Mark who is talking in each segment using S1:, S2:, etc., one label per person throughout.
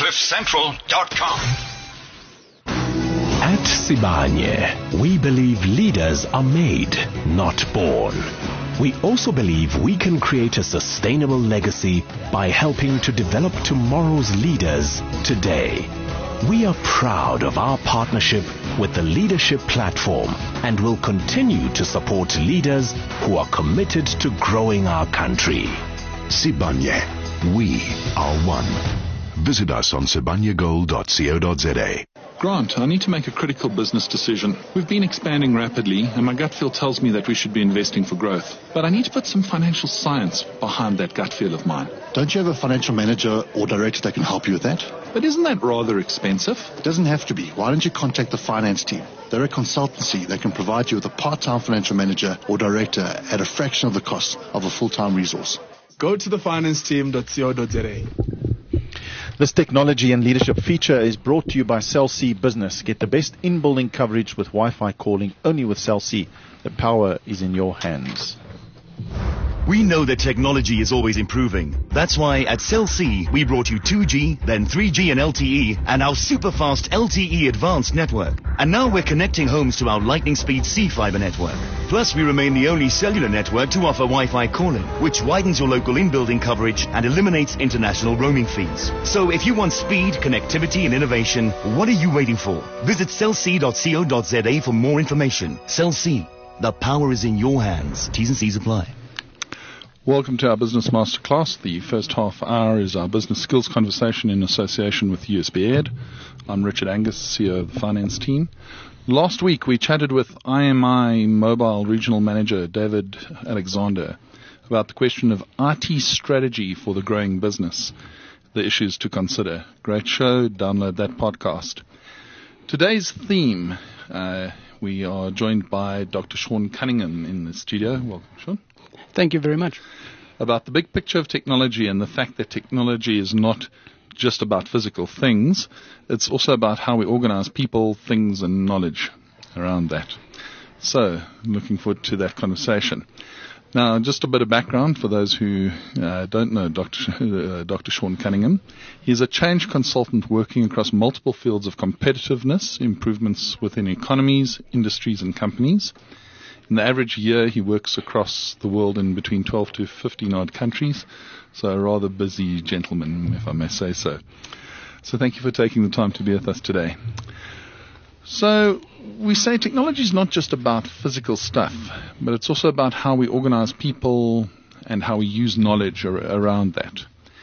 S1: CliffCentral.com.
S2: At Sibanye, we believe leaders are made, not born. We also believe we can create a sustainable legacy by helping to develop tomorrow's leaders today. We are proud of our partnership with the Leadership Platform and will continue to support leaders who are committed to growing our country.
S3: Sibanye, we are one. Visit us on sibanyegold.co.za.
S4: Grant, I need to make a critical business decision. We've been expanding rapidly, and my gut feel tells me that we should be investing for growth. But I need to put some financial science behind that gut feel of mine.
S5: Don't you have a financial manager or director that can help you with that?
S4: But isn't that rather expensive?
S5: It doesn't have to be. Why don't you contact the finance team? They're a consultancy that can provide you with a part-time financial manager or director at a fraction of the cost of a full-time resource.
S6: Go to thefinanceteam.co.za.
S7: This technology and leadership feature is brought to you by Cell C Business. Get the best in-building coverage with Wi-Fi calling only with Cell C. The power is in your hands.
S8: We know that technology is always improving. That's why at Cell C, we brought you 2G, then 3G and LTE, and our super-fast LTE advanced network. And now we're connecting homes to our lightning speed C-Fiber network. Plus, we remain the only cellular network to offer Wi-Fi calling, which widens your local in-building coverage and eliminates international roaming fees. So if you want speed, connectivity, and innovation, what are you waiting for? Visit cellc.co.za for more information. Cell C, the power is in your hands. T's and C's apply.
S4: Welcome to our Business Masterclass. The first half hour is our business skills conversation in association with USB Ed. I'm Richard Angus, CEO of the finance team. Last week we chatted with IMI Mobile Regional Manager David Alexander about the question of IT strategy for the growing business, the issues to consider. Great show. Download that podcast. Today's theme, we are joined by Dr. Sean Cunningham in the studio. Welcome, Sean.
S9: Thank you very much.
S4: About the big picture of technology and the fact that technology is not just about physical things. It's also about how we organize people, things, and knowledge around that. So, looking forward to that conversation. Now, just a bit of background for those who don't know Dr. Sean Cunningham. He's a change consultant working across multiple fields of competitiveness, improvements within economies, industries, and companies. In the average year, he works across the world in between 12 to 15 odd countries. So a rather busy gentleman, if I may say so. So thank you for taking the time to be with us today. So we say technology is not just about physical stuff, but it's also about how we organize people and how we use knowledge around that.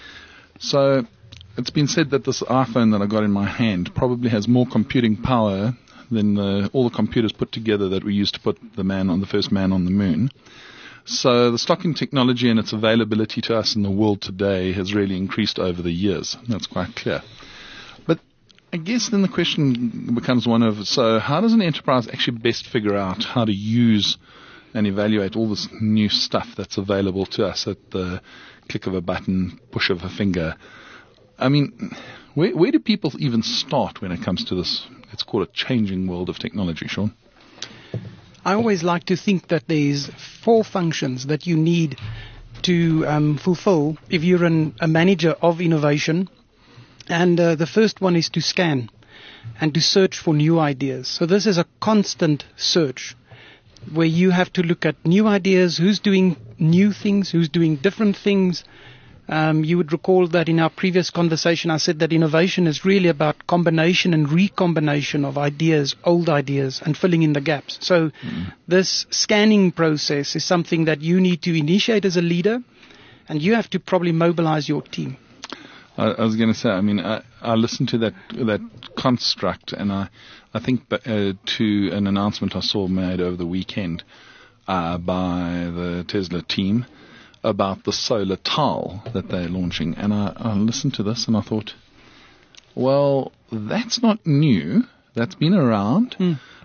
S4: So it's been said that this iPhone that I got in my hand probably has more computing power than all the computers put together that we used to put the first man on the moon. So the stock in technology and its availability to us in the world today has really increased over the years. That's quite clear. But I guess then the question becomes one of, so how does an enterprise actually best figure out how to use and evaluate all this new stuff that's available to us at the click of a button, push of a finger? I mean, where do people even start when it comes to this, let's call it, changing world of technology, Sean?
S9: I always like to think that there's 4 functions that you need to fulfill if you're a manager of innovation. And the first one is to scan and to search for new ideas. So this is a constant search where you have to look at new ideas, who's doing new things, who's doing different things. You would recall that in our previous conversation, I said that innovation is really about combination and recombination of ideas, old ideas, and filling in the gaps. So this scanning process is something that you need to initiate as a leader, and you have to probably mobilize your team.
S4: I was going to say, I mean, I listened to that construct, and I think to an announcement I saw made over the weekend by the Tesla team about the solar tile that they're launching. And I listened to this and I thought, well, that's not new. That's been around.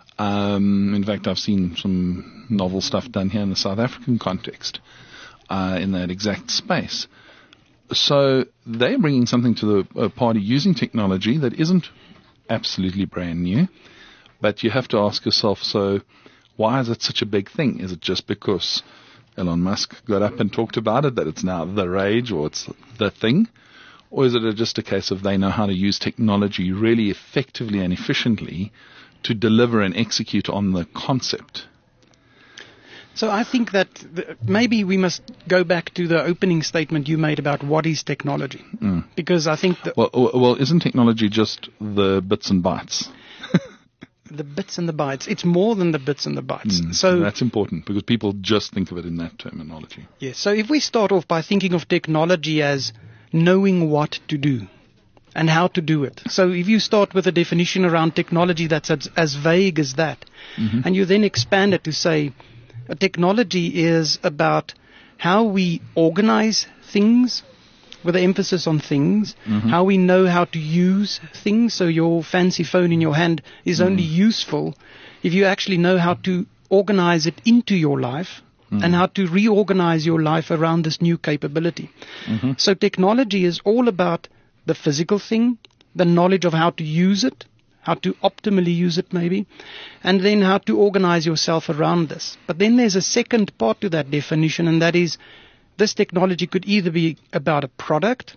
S4: In fact, I've seen some novel stuff done here in the South African context in that exact space. So they're bringing something to the party using technology that isn't absolutely brand new. But you have to ask yourself, so why is it such a big thing? Is it just because Elon Musk got up and talked about it, that it's now the rage or it's the thing? Or is it just a case of they know how to use technology really effectively and efficiently to deliver and execute on the concept?
S9: So I think that maybe we must go back to the opening statement you made about what is technology. Because I think that...
S4: Well, isn't technology just the bits and bytes?
S9: The bits and the bytes. It's more than the bits and the bytes.
S4: So that's important because people just think of it in that terminology.
S9: Yes. So if we start off by thinking of technology as knowing what to do and how to do it. So if you start with a definition around technology that's as vague as that, and you then expand it to say technology is about how we organize things, with an emphasis on things, how we know how to use things. So your fancy phone in your hand is only useful if you actually know how to organize it into your life and how to reorganize your life around this new capability. So technology is all about the physical thing, the knowledge of how to use it, how to optimally use it maybe, and then how to organize yourself around this. But then there's a second part to that definition, and that is this technology could either be about a product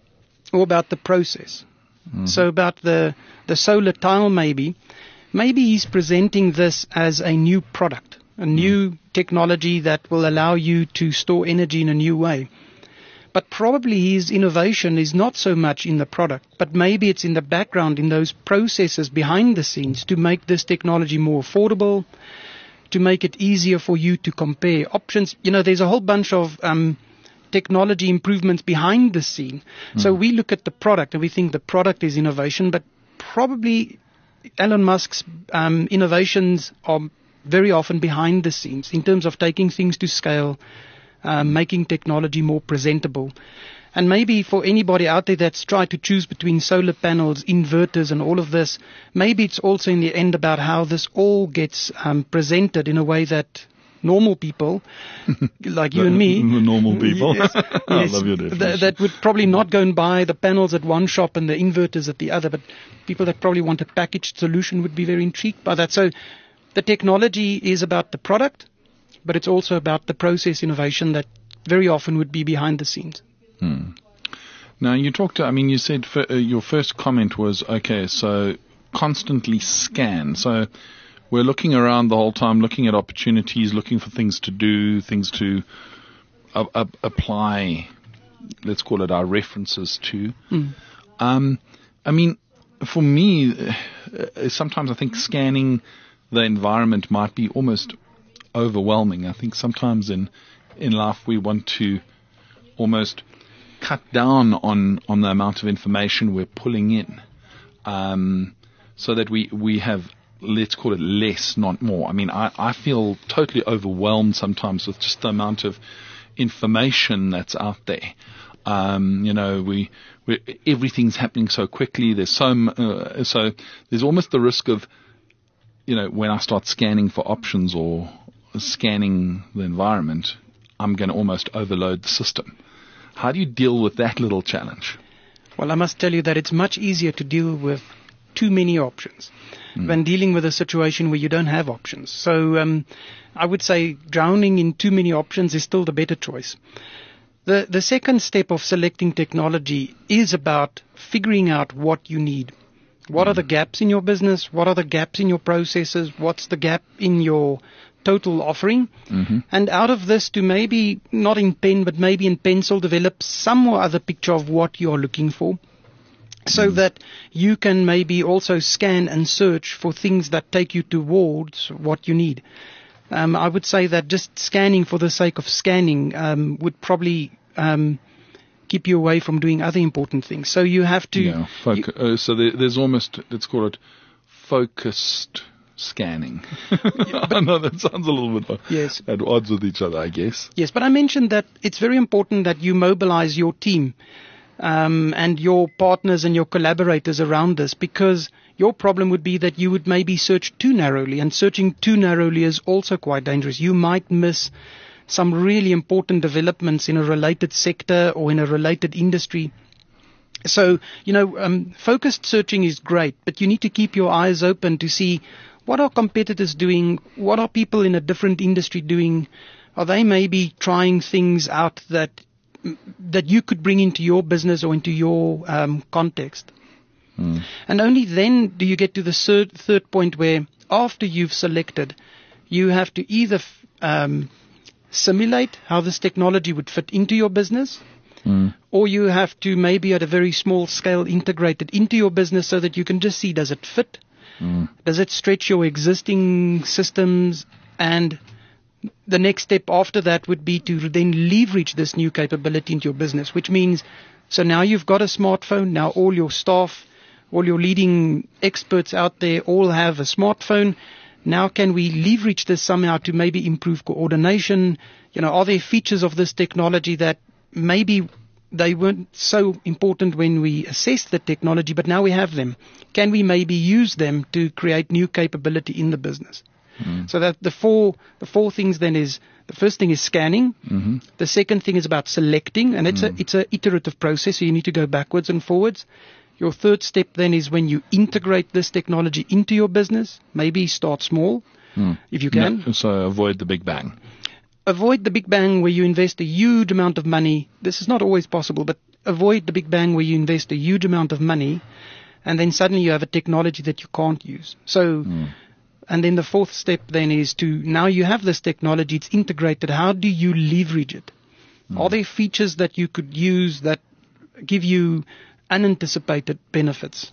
S9: or about the process. So about the solar tile maybe he's presenting this as a new product, a new technology that will allow you to store energy in a new way. But probably his innovation is not so much in the product, but maybe it's in the background, in those processes behind the scenes to make this technology more affordable, to make it easier for you to compare options. You know, there's a whole bunch of technology improvements behind the scene. So we look at the product and we think the product is innovation, but probably Elon Musk's innovations are very often behind the scenes in terms of taking things to scale, making technology more presentable. And maybe for anybody out there that's tried to choose between solar panels, inverters and all of this, maybe it's also in the end about how this all gets presented in a way that normal people, like you and me...
S4: The normal people.
S9: Yes,
S4: I love your definition.
S9: That would probably not go and buy the panels at one shop and the inverters at the other, but people that probably want a packaged solution would be very intrigued by that. So the technology is about the product, but it's also about the process innovation that very often would be behind the scenes.
S4: Now, you talked, you said your first comment was, okay, so constantly scan. So we're looking around the whole time, looking at opportunities, looking for things to do, things to apply, let's call it our references to. For me, sometimes I think scanning the environment might be almost overwhelming. I think sometimes in life we want to almost cut down on the amount of information we're pulling in, so that we have, let's call it less, not more. I feel totally overwhelmed sometimes with just the amount of information that's out there. Everything's happening so quickly. There's so there's almost the risk of, when I start scanning for options or scanning the environment, I'm going to almost overload the system. How do you deal with that little challenge?
S9: Well, I must tell you that it's much easier to deal with too many options than dealing with a situation where you don't have options. So I would say drowning in too many options is still the better choice. The second step of selecting technology is about figuring out what you need. What are the gaps in your business? What are the gaps in your processes? What's the gap in your total offering? And out of this, to maybe, not in pen, but maybe in pencil, develop some or other picture of what you're looking for, so that you can maybe also scan and search for things that take you towards what you need. I would say that just scanning for the sake of scanning would probably keep you away from doing other important things. So you have to...
S4: so there's almost, let's call it, focused scanning. I know that sounds a little bit at odds with each other, I guess.
S9: Yes, but I mentioned that it's very important that you mobilize your team and your partners and your collaborators around this, because your problem would be that you would maybe search too narrowly, and searching too narrowly is also quite dangerous. You might miss some really important developments in a related sector or in a related industry. So, focused searching is great, but you need to keep your eyes open to see what are competitors doing, what are people in a different industry doing. Are they maybe trying things out that that you could bring into your business or into your context. And only then do you get to the third point where after you've selected, you have to either simulate how this technology would fit into your business, or you have to maybe at a very small scale integrate it into your business so that you can just see, does it fit? Does it stretch your existing systems? And the next step after that would be to then leverage this new capability into your business, which means, so now you've got a smartphone, now all your staff, all your leading experts out there all have a smartphone. Now can we leverage this somehow to maybe improve coordination? Are there features of this technology that maybe they weren't so important when we assessed the technology, but now we have them? Can we maybe use them to create new capability in the business? So that the four things then is, the first thing is scanning. The second thing is about selecting, and it's a iterative process, so you need to go backwards and forwards. Your third step then is when you integrate this technology into your business, maybe start small, if you can.
S4: No, so avoid the big bang.
S9: Avoid the big bang where you invest a huge amount of money. This is not always possible, but avoid the big bang where you invest a huge amount of money and then suddenly you have a technology that you can't use. So, and then the fourth step then is to, now you have this technology, it's integrated, how do you leverage it? Are there features that you could use that give you unanticipated benefits?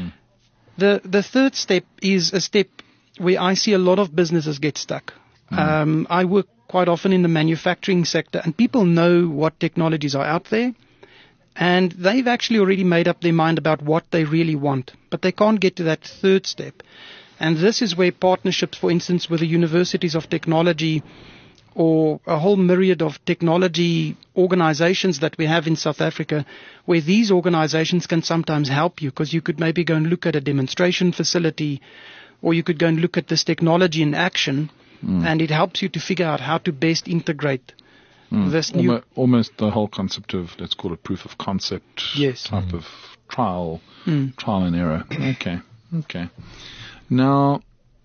S9: The third step is a step where I see a lot of businesses get stuck. I work quite often in the manufacturing sector, and people know what technologies are out there, and they've actually already made up their mind about what they really want, but they can't get to that third step. And this is where partnerships, for instance, with the universities of technology or a whole myriad of technology organizations that we have in South Africa, where these organizations can sometimes help you, because you could maybe go and look at a demonstration facility, or you could go and look at this technology in action, and it helps you to figure out how to best integrate this new...
S4: Almost the whole concept of, let's call it proof of concept type of trial and error. Okay. Now,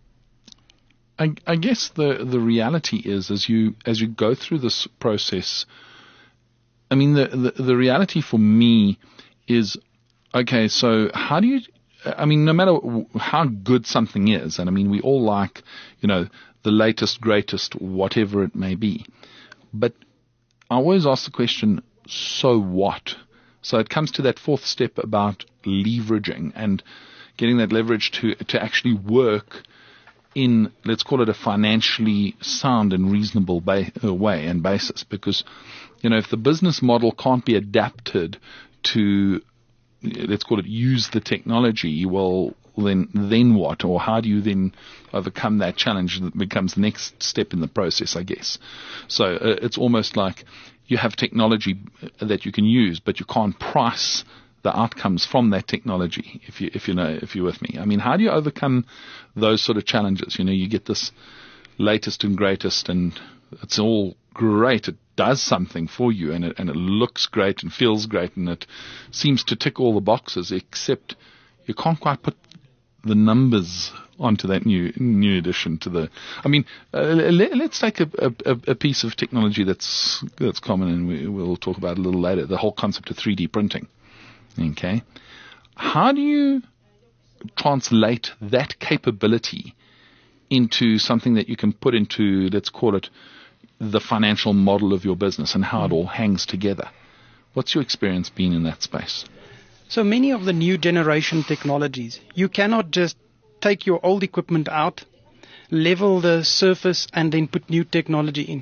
S4: I guess the reality is, as you go through this process, I mean, the reality for me is, okay, so how do you, I mean, no matter how good something is, and I mean, we all like, the latest, greatest, whatever it may be, but I always ask the question, so what? So it comes to that fourth step about leveraging and getting that leverage to actually work in, let's call it, a financially sound and reasonable way and basis. Because, if the business model can't be adapted to, let's call it, use the technology, well, then what? Or how do you then overcome that challenge that becomes the next step in the process, I guess. So it's almost like you have technology that you can use, but you can't price the outcomes from that technology, if you're with me. I mean, how do you overcome those sort of challenges? You get this latest and greatest, and it's all great. It does something for you, and it looks great and feels great, and it seems to tick all the boxes, except you can't quite put the numbers onto that new addition to the. I mean, let's take a piece of technology that's common, and we'll talk about it a little later. The whole concept of 3D printing. Okay, how do you translate that capability into something that you can put into, let's call it, the financial model of your business and how it all hangs together? What's your experience been in that space?
S9: So many of the new generation technologies, you cannot just take your old equipment out, level the surface, and then put new technology in.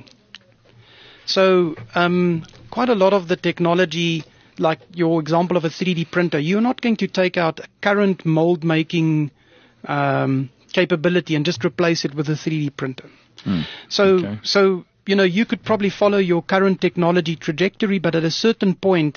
S9: So quite a lot of the technology, like your example of a 3D printer, you're not going to take out a current mold making capability and just replace it with a 3D printer. So you could probably follow your current technology trajectory, but at a certain point,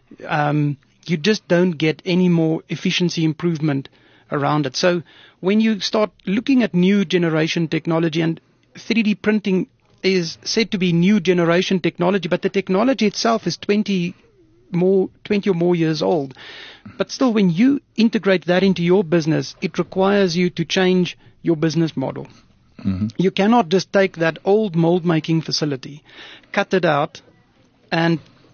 S9: you just don't get any more efficiency improvement around it. So when you start looking at new generation technology, and 3D printing is said to be new generation technology, but the technology itself is 20 or more years old. But still, when you integrate that into your business, it requires you to change your business model. You cannot just take that old mold making facility, cut it out, and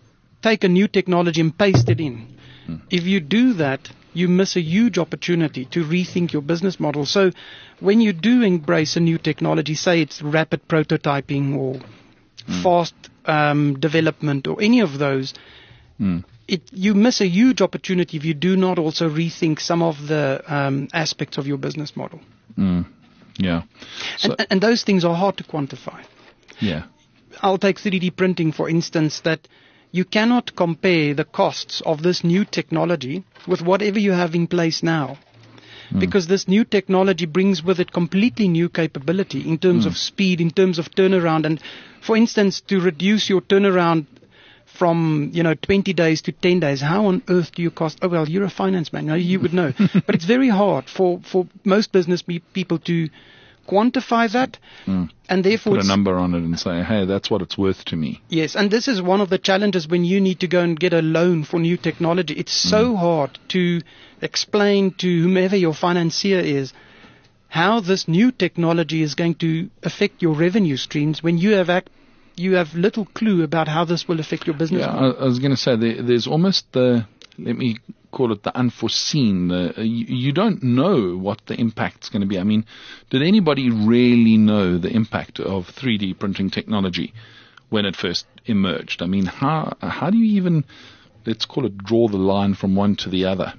S9: take a new technology and paste it in. If you do that, you miss a huge opportunity to rethink your business model. So when you do embrace a new technology, say it's rapid prototyping or fast development or any of those, you miss a huge opportunity if you do not also rethink some of the aspects of your business model.
S4: Yeah. So,
S9: and those things are hard to quantify.
S4: yeah.
S9: I'll take 3D printing, for instance, that you cannot compare the costs of this new technology with whatever you have in place now. Because this new technology brings with it completely new capability in terms of speed, in terms of turnaround. And for instance, to reduce your turnaround from 20 days to 10 days, how on earth do you cost? Oh, well, you're a finance man, you would know. But it's very hard for most business people to quantify that, and therefore
S4: put a number on it and say, hey, that's what it's worth to me.
S9: Yes, and this is one of the challenges when you need to go and get a loan for new technology. It's so hard to explain to whomever your financier is how this new technology is going to affect your revenue streams when you have little clue about how this will affect your business.
S4: Yeah, I was going to say there's almost let me call it the unforeseen. You don't know what the impact's going to be. I mean, did anybody really know the impact of 3D printing technology when it first emerged? I mean, how do you even, let's call it, draw the line from one to the other?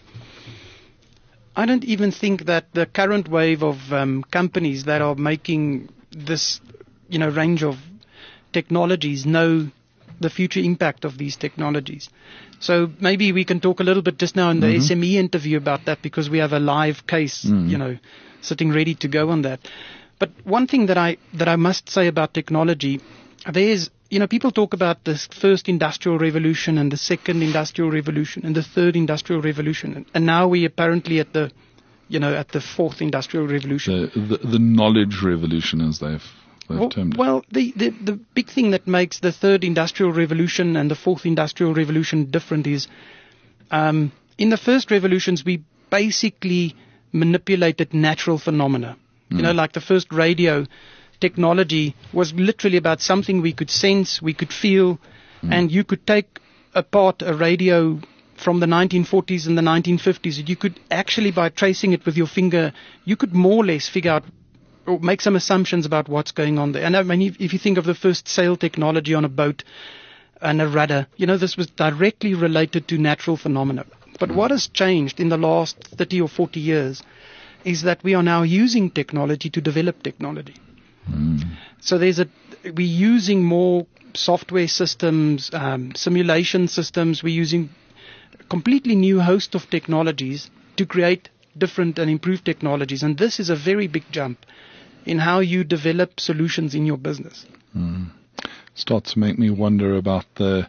S9: I don't even think that the current wave of companies that are making this, range of technologies know the future impact of these technologies. So maybe we can talk a little bit just now in the SME interview about that, because we have a live case, sitting ready to go on that. But one thing that I must say about technology, there's, people talk about the first industrial revolution and the second industrial revolution and the third industrial revolution. And now we're apparently at the fourth industrial revolution.
S4: The knowledge revolution, as they've termed it.
S9: Well, the big thing that makes the third industrial revolution and the fourth industrial revolution different is, in the first revolutions, we basically manipulated natural phenomena. Like the first radio technology was literally about something we could sense, we could feel, and you could take apart a radio from the 1940s and the 1950s. You could actually, by tracing it with your finger, you could more or less figure out or make some assumptions about what's going on there. And I mean, if you think of the first sail technology on a boat and a rudder, this was directly related to natural phenomena. But what has changed in the last 30 or 40 years is that we are now using technology to develop technology. So we're using more software systems, simulation systems. We're using a completely new host of technologies to create different and improved technologies. And this is a very big jump in how you develop solutions in your business.
S4: Starts to make me wonder about the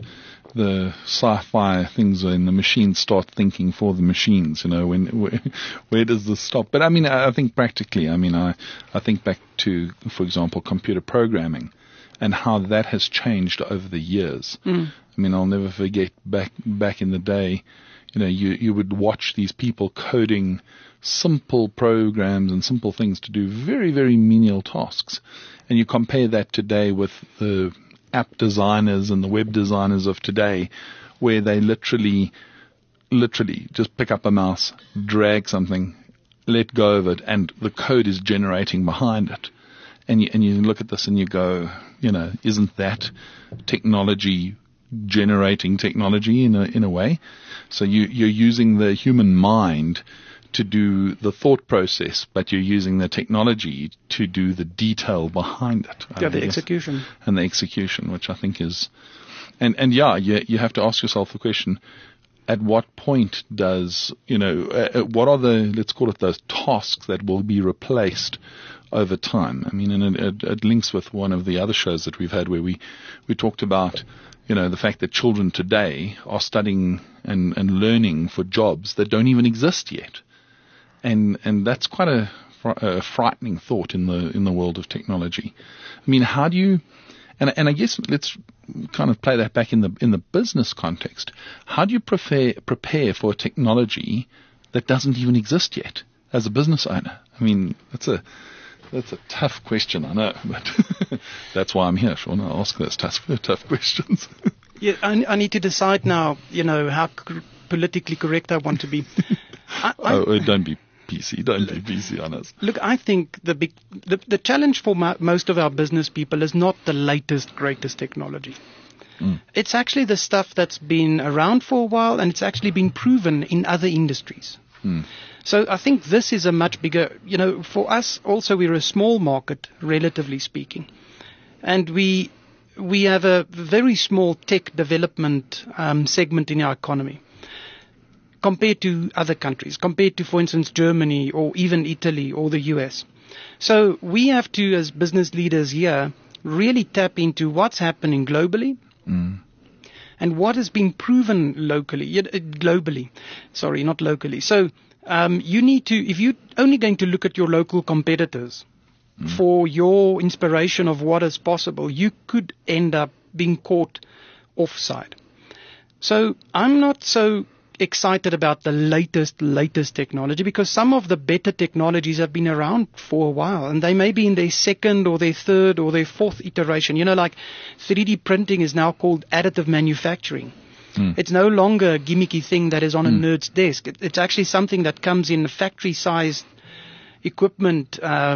S4: sci-fi things when the machines start thinking for the machines. Where does this stop? But I mean, I think practically, I think back to, for example, computer programming and how that has changed over the years. I mean, I'll never forget back in the day, you would watch these people coding simple programs and simple things to do very, very menial tasks. And you compare that today with the app designers and the web designers of today, where they literally just pick up a mouse, drag something, let go of it, and the code is generating behind it. And you look at this and you go, isn't that technology generating technology in a way? So you're using the human mind to do the thought process, but you're using the technology to do the detail behind it.
S9: The execution.
S4: And the execution, which I think is, you have to ask yourself the question, at what point does, what are the, let's call it those tasks that will be replaced over time? I mean, and it links with one of the other shows that we've had where we talked about, the fact that children today are studying and learning for jobs that don't even exist yet. And that's quite a frightening thought in the world of technology. I mean, how do you, and I guess let's kind of play that back in the business context. How do you prepare for a technology that doesn't even exist yet as a business owner? I mean, that's a tough question, I know, but that's why I'm here, Sean. I'll ask those tough questions.
S9: Yeah, I need to decide now, how politically correct I want to be.
S4: Don't be PC. Don't be PC on us.
S9: Look, I think the challenge for most of our business people is not the latest, greatest technology. It's actually the stuff that's been around for a while, and it's actually been proven in other industries. So I think this is a much bigger, for us also, we're a small market, relatively speaking. And we have a very small tech development segment in our economy compared to other countries, compared to, for instance, Germany or even Italy or the US. So we have to, as business leaders here, really tap into what's happening globally and what has been proven globally. Sorry, not locally. So you need to, if you're only going to look at your local competitors for your inspiration of what is possible, you could end up being caught offside. So I'm not so excited about the latest technology, because some of the better technologies have been around for a while, and they may be in their second or their third or their fourth iteration. Like 3D printing is now called additive manufacturing. It's no longer a gimmicky thing that is on a nerd's desk. It's actually something that comes in factory-sized equipment,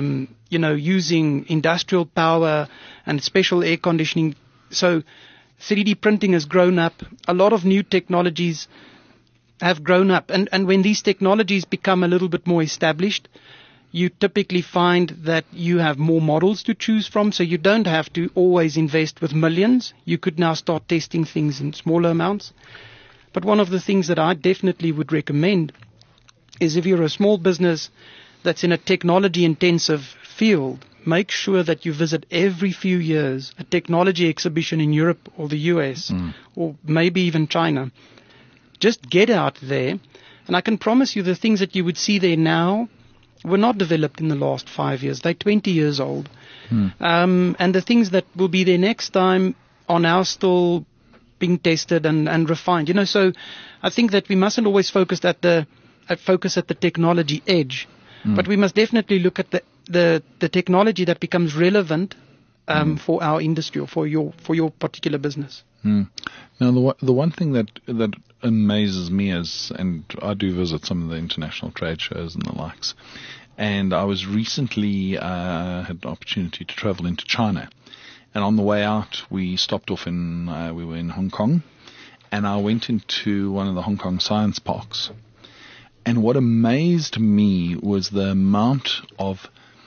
S9: using industrial power and special air conditioning. So 3D printing has grown up. A lot of new technologies have grown up. And when these technologies become a little bit more established, you typically find that you have more models to choose from, so you don't have to always invest with millions. You could now start testing things in smaller amounts. But one of the things that I definitely would recommend is, if you're a small business that's in a technology-intensive field, make sure that you visit every few years a technology exhibition in Europe or the US or maybe even China. Just get out there, and I can promise you the things that you would see there now were not developed in the last 5 years. They're 20 years old. And the things that will be there next time are now still being tested and refined. So I think that we mustn't always focus at the technology edge, but we must definitely look at the technology that becomes relevant for our industry or for your particular business.
S4: Now, the one thing that amazes me and I do visit some of the international trade shows and the likes, and I was recently had the opportunity to travel into China, and on the way out we stopped off we were in Hong Kong, and I went into one of the Hong Kong science parks, and what amazed me was the amount of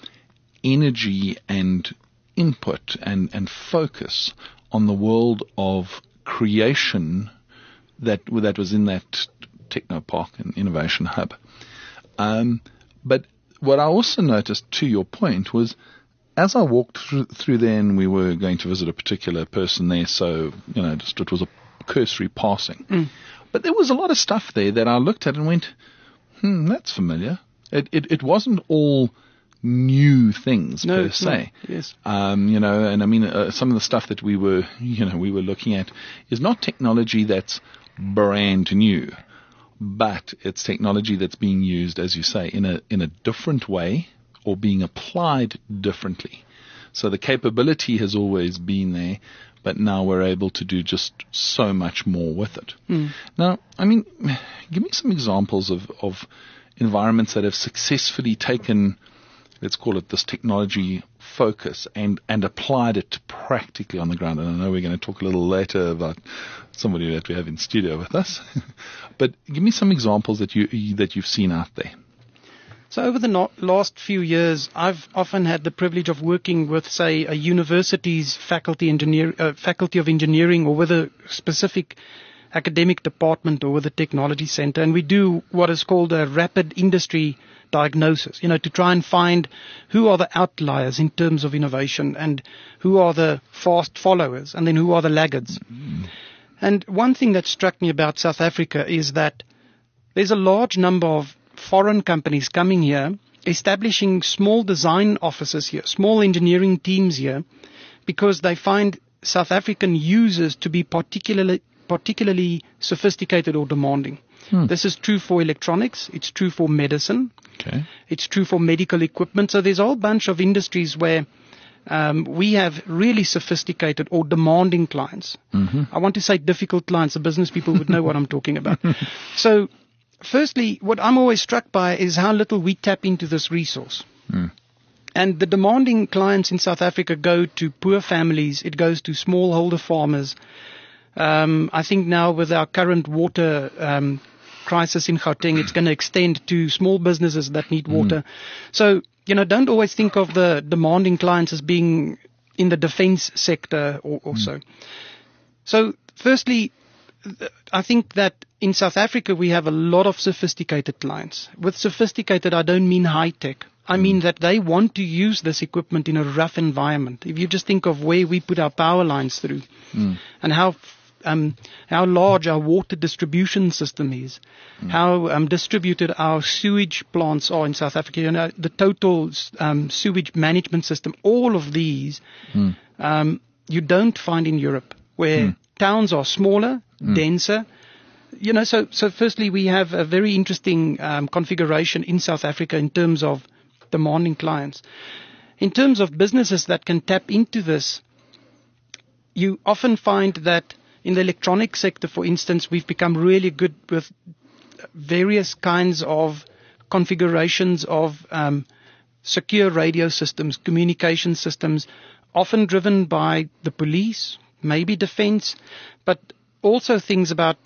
S4: energy and input and focus on the world of creation that was in that techno park and innovation hub. But what I also noticed, to your point, was as I walked through there, and we were going to visit a particular person there, so it was a cursory passing. But there was a lot of stuff there that I looked at and went, that's familiar. It wasn't all new things per se.
S9: Yes.
S4: And I mean, some of the stuff that we were looking at is not technology that's brand new, but it's technology that's being used, as you say, in a different way or being applied differently. So the capability has always been there, but now we're able to do just so much more with it. Now, I mean, give me some examples of environments that have successfully taken, let's call it, this technology focus and applied it practically on the ground. And I know we're going to talk a little later about somebody that we have in studio with us. But give me some examples that you've seen out there.
S9: So over the last few years, I've often had the privilege of working with, say, a university's faculty of engineering, or with a specific academic department, or with a technology center, and we do what is called a rapid industry diagnosis, to try and find who are the outliers in terms of innovation and who are the fast followers and then who are the laggards. And one thing that struck me about South Africa is that there's a large number of foreign companies coming here, establishing small design offices here, small engineering teams here, because they find South African users to be particularly sophisticated or demanding. This is true for electronics. It's true for medicine.
S4: Okay.
S9: It's true for medical equipment. So there's a whole bunch of industries where we have really sophisticated or demanding clients. I want to say difficult clients. The business people would know what I'm talking about. So, firstly, what I'm always struck by is how little we tap into this resource. And the demanding clients in South Africa go to poor families. It goes to smallholder farmers. I think now with our current water crisis in Gauteng, it's going to extend to small businesses that need water. So, don't always think of the demanding clients as being in the defense sector or so. So, firstly, I think that in South Africa we have a lot of sophisticated clients. With sophisticated, I don't mean high-tech. I mean that they want to use this equipment in a rough environment. If you just think of where we put our power lines through and how large our water distribution system is, how distributed our sewage plants are in South Africa, the total sewage management system, all of these you don't find in Europe, where towns are smaller, denser. So firstly, we have a very interesting configuration in South Africa in terms of demanding clients. In terms of businesses that can tap into this, you often find that in the electronic sector, for instance, we've become really good with various kinds of configurations of secure radio systems, communication systems, often driven by the police, maybe defense, but also things about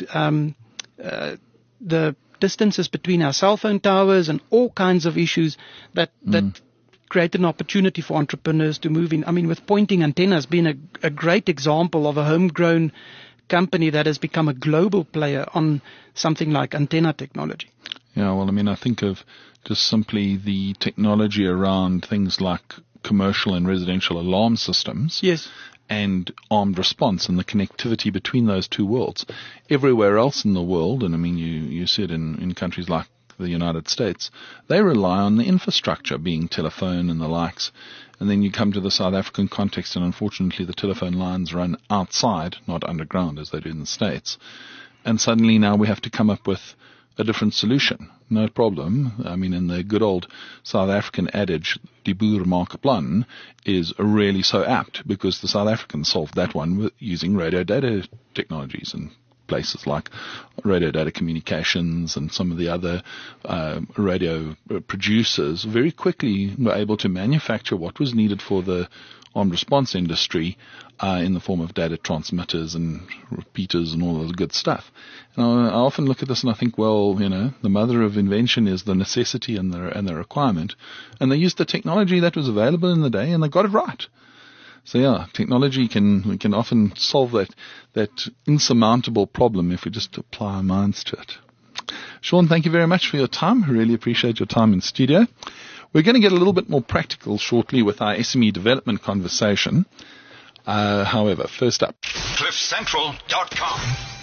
S9: the distances between our cell phone towers and all kinds of issues that create an opportunity for entrepreneurs to move in. I mean, with pointing antennas being a great example of a homegrown company that has become a global player on something like antenna technology.
S4: Yeah, well, I mean, I think of just simply the technology around things like commercial and residential alarm systems.
S9: Yes.
S4: And armed response and the connectivity between those two worlds. Everywhere else in the world, and I mean, you said in countries like the United States, they rely on the infrastructure, being telephone and the likes. And then you come to the South African context, and unfortunately the telephone lines run outside, not underground as they do in the States. And suddenly now we have to come up with a different solution. No problem. I mean, in the good old South African adage, die boer maak 'n plan, is really so apt, because the South Africans solved that one with using radio data technologies and places like radio data communications and some of the other radio producers very quickly were able to manufacture what was needed for the armed response industry in the form of data transmitters and repeaters and all of the good stuff. And I often look at this and I think, well, the mother of invention is the necessity and the requirement. And they used the technology that was available in the day and they got it right. So yeah, technology can often solve that insurmountable problem if we just apply our minds to it. Sean, thank you very much for your time. I really appreciate your time in studio. We're going to get a little bit more practical shortly with our SME development conversation. However, first up,
S1: CliffCentral.com.